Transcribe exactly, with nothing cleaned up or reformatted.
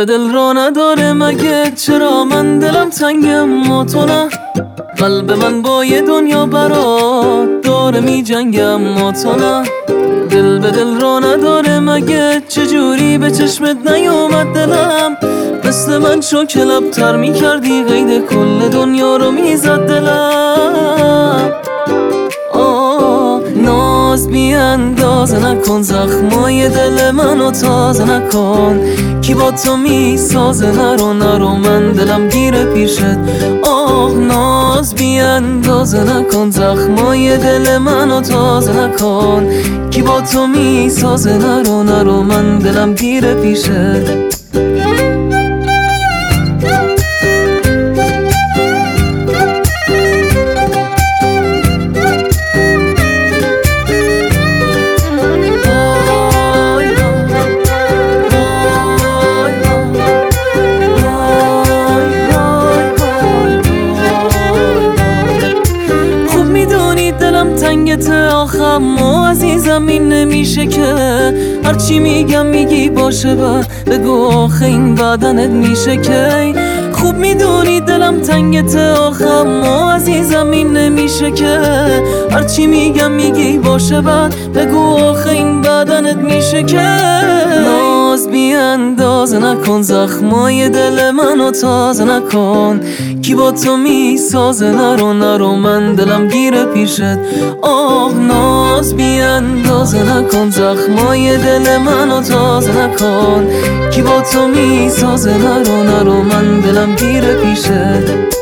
به دل را نداره مگه؟ چرا من دلم تنگم ما تو نه؟ قلب من با یه دنیا برات داره می جنگم ما تو نه. دل به دل را نداره مگه؟ چجوری به چشمت نیومد دلم؟ مثل من شو که لبتر می کردی قید کل دنیا رو می زد دلم. آه ناز بی اندازه نکن، زخمای دل منو تازه نکن. کی با تو می سازه؟ نرو نرو من دلم گیره پیشت. آه ناز بی اندازه نکن، زخمای دل منو تازه نکن. کی با تو می سازه؟ نرو نرو من دلم گیره پیشت. تنگته آخه ما عزیزم این نمیشه که هرچی میگم میگی باشه با بگو آخه این بدنت میشه که خوب میدونی دلم تنگته آخه ما عزیزم این نمیشه که هرچی میگم میگی باشه بعد بگو آخه این بدنت میشه که ناز بی اندازه نکن، زخمای دل منو تازه نکن. کی با تو میسازه؟ نرو نرو من دلم گیره پیشت. آه ناز بی اندازه نکن، زخمای دل منو تازه نکن. کی با تو میسازه؟ نرو نرو من دلم گیره پیشت.